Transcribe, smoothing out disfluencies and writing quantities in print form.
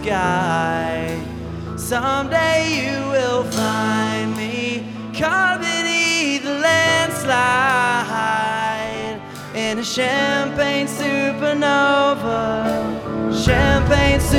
sky. Someday you will find me caught beneath the landslide in a champagne supernova. Champagne supernova.